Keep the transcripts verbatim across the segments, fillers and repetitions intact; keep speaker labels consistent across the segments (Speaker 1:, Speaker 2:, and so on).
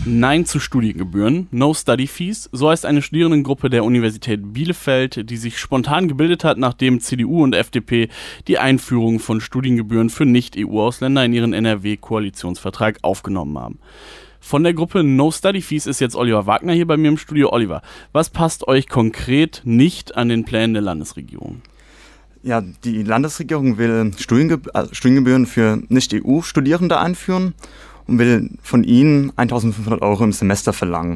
Speaker 1: Nein zu Studiengebühren, No Study Fees, so heißt eine Studierendengruppe der Universität Bielefeld, die sich spontan gebildet hat, nachdem C D U und F D P die Einführung von Studiengebühren für Nicht-E U-Ausländer in ihren N R W-Koalitionsvertrag aufgenommen haben. Von der Gruppe No Study Fees ist jetzt Oliver Wagner hier bei mir im Studio. Oliver, was passt euch konkret nicht an den Plänen der Landesregierung?
Speaker 2: Ja, die Landesregierung will Studiengeb- also Studiengebühren für Nicht-E U-Studierende einführen und will von ihnen eintausendfünfhundert Euro im Semester verlangen.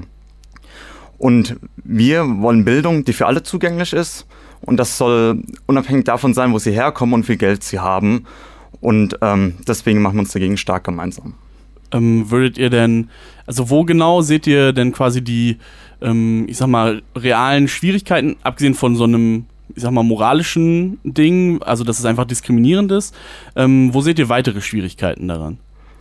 Speaker 2: Und wir wollen Bildung, die für alle zugänglich ist. Und das soll unabhängig davon sein, wo sie herkommen und wie viel Geld sie haben. Und ähm, deswegen machen wir uns dagegen stark gemeinsam.
Speaker 1: Ähm, würdet ihr denn, also wo genau seht ihr denn quasi die, ähm, ich sag mal, realen Schwierigkeiten, abgesehen von so einem, ich sag mal, moralischen Ding, also dass es einfach diskriminierend ist, ähm, wo seht ihr weitere Schwierigkeiten daran?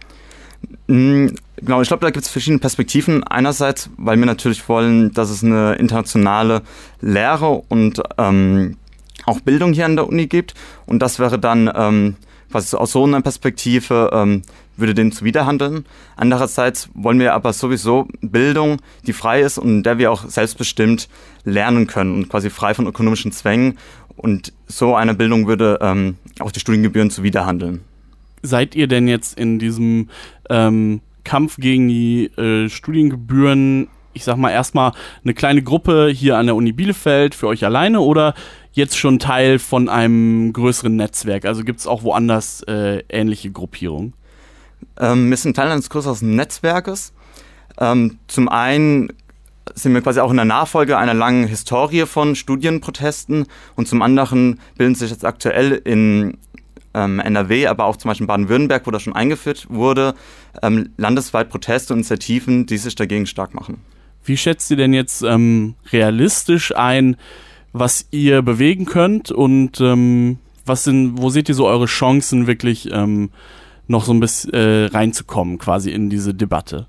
Speaker 2: Genau, ich glaube, da gibt es verschiedene Perspektiven. Einerseits, weil wir natürlich wollen, dass es eine internationale Lehre und ähm, auch Bildung hier an der Uni gibt. Und das wäre dann, ähm, was aus so einer Perspektive ähm, würde dem zuwiderhandeln. Andererseits wollen wir aber sowieso Bildung, die frei ist und in der wir auch selbstbestimmt lernen können und quasi frei von ökonomischen Zwängen. Und so eine Bildung würde ähm, auch die Studiengebühren zuwiderhandeln.
Speaker 1: Seid ihr denn jetzt in diesem ähm, Kampf gegen die äh, Studiengebühren, ich sag mal, erstmal eine kleine Gruppe hier an der Uni Bielefeld für euch alleine oder jetzt schon Teil von einem größeren Netzwerk? Also gibt es auch woanders äh, ähnliche Gruppierungen?
Speaker 2: Ähm, wir sind Teil eines größeren Netzwerkes. Ähm, zum einen sind wir quasi auch in der Nachfolge einer langen Historie von Studienprotesten und zum anderen bilden sich jetzt aktuell in Ähm, N R W, aber auch zum Beispiel in Baden-Württemberg, wo das schon eingeführt wurde, ähm, landesweit Proteste und Initiativen, die sich dagegen stark machen.
Speaker 1: Wie schätzt ihr denn jetzt ähm, realistisch ein, was ihr bewegen könnt und ähm, was sind, wo seht ihr so eure Chancen, wirklich ähm, noch so ein bisschen äh, reinzukommen, quasi in diese Debatte?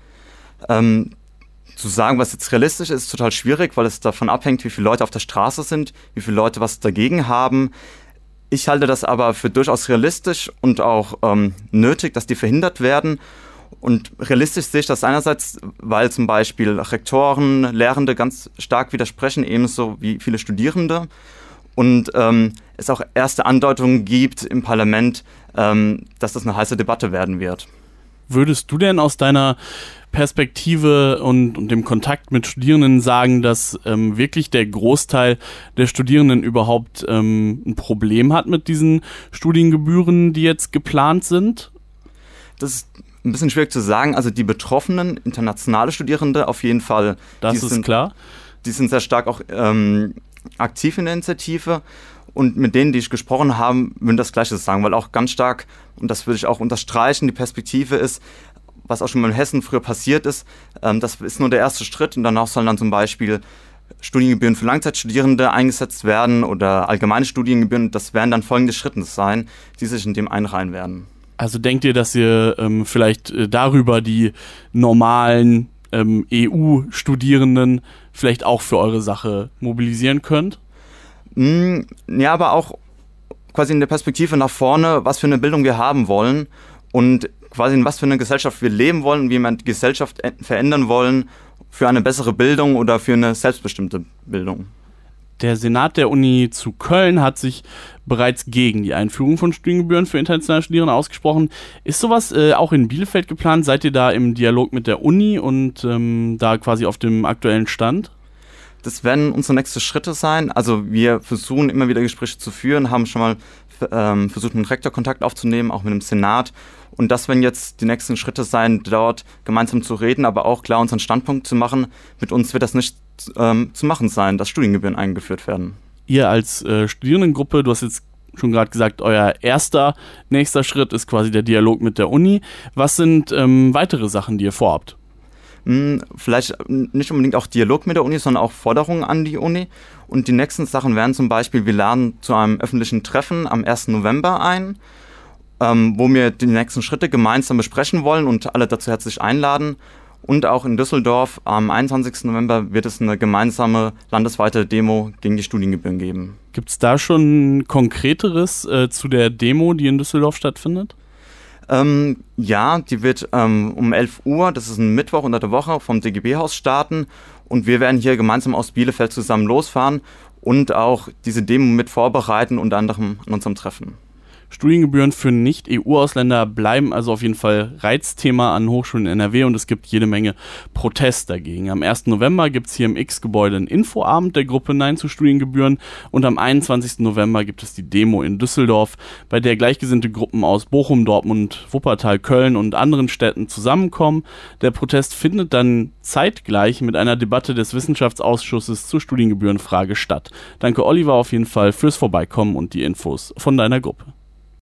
Speaker 2: Ähm, zu sagen, was jetzt realistisch ist, ist total schwierig, weil es davon abhängt, wie viele Leute auf der Straße sind, wie viele Leute was dagegen haben. Ich halte das aber für durchaus realistisch und auch ähm, nötig, dass die verhindert werden. Und realistisch sehe ich das einerseits, weil zum Beispiel Rektoren, Lehrende ganz stark widersprechen, ebenso wie viele Studierende. Und ähm, es auch erste Andeutungen gibt im Parlament, ähm, dass das eine heiße Debatte werden wird.
Speaker 1: Würdest du denn aus deiner Perspektive und, und dem Kontakt mit Studierenden sagen, dass ähm, wirklich der Großteil der Studierenden überhaupt ähm, ein Problem hat mit diesen Studiengebühren, die jetzt geplant sind?
Speaker 2: Das ist ein bisschen schwierig zu sagen. Also die betroffenen, internationale Studierende auf jeden Fall.
Speaker 1: Das ist
Speaker 2: sind,
Speaker 1: klar.
Speaker 2: Die sind sehr stark auch ähm, aktiv in der Initiative. Und mit denen, die ich gesprochen habe, würden das Gleiche sagen, weil auch ganz stark, und das würde ich auch unterstreichen, die Perspektive ist, was auch schon mal in Hessen früher passiert ist, ähm, das ist nur der erste Schritt und danach sollen dann zum Beispiel Studiengebühren für Langzeitstudierende eingesetzt werden oder allgemeine Studiengebühren. Das werden dann folgende Schritte sein, die sich in dem einreihen werden.
Speaker 1: Also denkt ihr, dass ihr ähm, vielleicht äh, darüber die normalen ähm, E U-Studierenden vielleicht auch für eure Sache mobilisieren könnt?
Speaker 2: Mm, ja, aber auch quasi in der Perspektive nach vorne, was für eine Bildung wir haben wollen und quasi in was für eine Gesellschaft wir leben wollen, wie wir die Gesellschaft verändern wollen für eine bessere Bildung oder für eine selbstbestimmte Bildung.
Speaker 1: Der Senat der Uni zu Köln hat sich bereits gegen die Einführung von Studiengebühren für internationale Studierende ausgesprochen. Ist sowas äh, auch in Bielefeld geplant? Seid ihr da im Dialog mit der Uni und ähm, da quasi auf dem aktuellen Stand?
Speaker 2: Das werden unsere nächsten Schritte sein. Also wir versuchen immer wieder Gespräche zu führen, haben schon mal ähm, versucht, mit dem Rektor Kontakt aufzunehmen, auch mit dem Senat. Und das werden jetzt die nächsten Schritte sein, dort gemeinsam zu reden, aber auch klar unseren Standpunkt zu machen. Mit uns wird das nicht ähm, zu machen sein, dass Studiengebühren eingeführt werden.
Speaker 1: Ihr als äh, Studierendengruppe, du hast jetzt schon gerade gesagt, euer erster nächster Schritt ist quasi der Dialog mit der Uni. Was sind ähm, weitere Sachen, die ihr vorhabt?
Speaker 2: Vielleicht nicht unbedingt auch Dialog mit der Uni, sondern auch Forderungen an die Uni. Und die nächsten Sachen wären zum Beispiel, wir laden zu einem öffentlichen Treffen am ersten November ein, ähm, wo wir die nächsten Schritte gemeinsam besprechen wollen und alle dazu herzlich einladen. Und auch in Düsseldorf am einundzwanzigsten November wird es eine gemeinsame landesweite Demo gegen die Studiengebühren geben.
Speaker 1: Gibt es da schon Konkreteres äh, zu der Demo, die in Düsseldorf stattfindet?
Speaker 2: Ähm, ja, die wird ähm, um elf Uhr, das ist ein Mittwoch unter der Woche, vom D G B-Haus starten. Und wir werden hier gemeinsam aus Bielefeld zusammen losfahren und auch diese Demo mit vorbereiten, unter anderem an unserem Treffen.
Speaker 1: Studiengebühren für Nicht-E U-Ausländer bleiben also auf jeden Fall Reizthema an Hochschulen in N R W und es gibt jede Menge Protest dagegen. Am ersten November gibt es hier im X-Gebäude einen Infoabend der Gruppe Nein zu Studiengebühren und am einundzwanzigsten November gibt es die Demo in Düsseldorf, bei der gleichgesinnte Gruppen aus Bochum, Dortmund, Wuppertal, Köln und anderen Städten zusammenkommen. Der Protest findet dann zeitgleich mit einer Debatte des Wissenschaftsausschusses zur Studiengebührenfrage statt. Danke Oliver auf jeden Fall fürs Vorbeikommen und die Infos von deiner Gruppe.